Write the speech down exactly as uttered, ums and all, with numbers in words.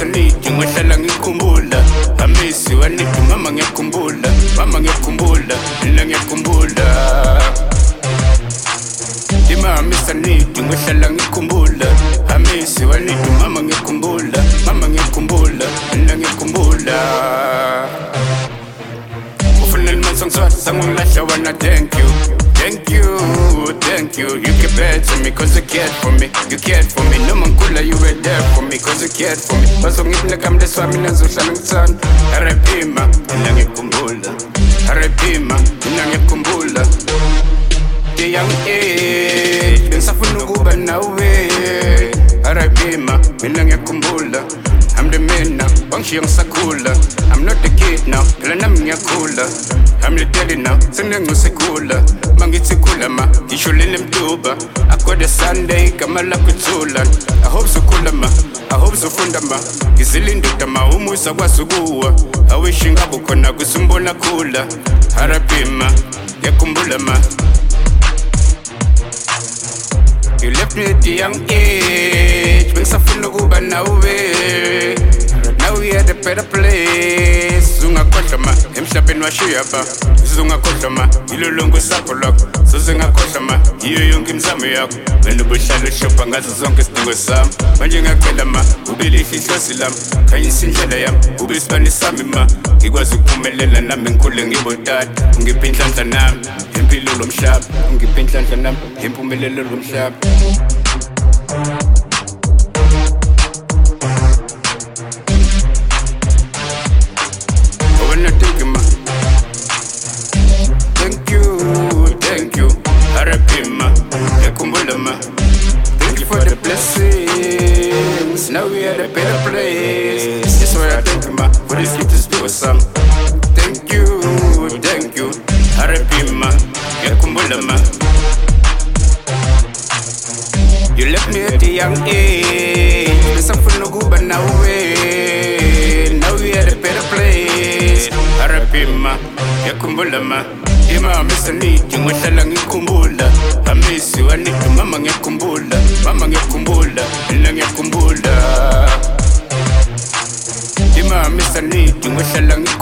misanidi ngihlala ngikhumbula amisi wanidi mama ngiyakhumbula mama ngiyakhumbula mina ngiyakhumbula Dima misanidi ngihlala ngikhumbula amisi wanidi mama ngiyakhumbula mama ngiyakhumbula mina ngiyakhumbula Ufunel mansongsa sangulahla wana thank you Thank you, thank you. You get bad to me cause you cared for me. You cared for me. No man cool you were there for me cause you cared for me. Baso ngipna kam de swami nazo shalang san. Harapima, inange kumbula. Harapima, inange kumbula. The young age, ben safunu kuba na we. Harapima, inange kumbula. I'm the man now, bangshi yang sakula. I'm not the kid now, kala nam nyakula. I'm the daddy now, sending no sekula. Mangitsi kula ma, ishulele mtuba. Akwa the Sunday, kamala kutulan. I hope so kula ma, I hope so funda ma. Gizilinduta ma, umusa kwa suguwa. I wish ngabu kona kusumbona kula. Harapima, ya kumbula ma. You left me at the young age, when safunu kuba na uwe. Now we at a better place. Zunga koshama, emshabeni washiyaba. Zunga koshama, ilolongo sakolok. So zunga koshama, iyo yonke mzamo yako. Wendo bushalo shopa ngazo zonke sidingo sam. Manje ngakwela ma, ubili ihlosi lam. Khanyisa indlela yam, ubilisibani sami ma. Ngikwazi ukuphumelela nami ngikhule ngibotata. Ungiphi inhlanhla nami, impilo lomhlaba. Ungiphi inhlanhla nami, impumelelo lomhlaba. Thank you, thank you, Harapima, yakumbula ma. Thank you for the blessings. Now we are at a better place. That's why I thank you ma for this gift is awesome. Thank you, thank you, Harapima, yakumbula ma. You left me at a young age. There's something no good but now we Now we at a better place. Harapima, yakumbula ma. Dima misanidi ngihlala ngikhumbula amisi wanidi mama ngiyakhumbula mama ngiyakhumbula mina ngiyakhumbula Dima misanidi ngihlala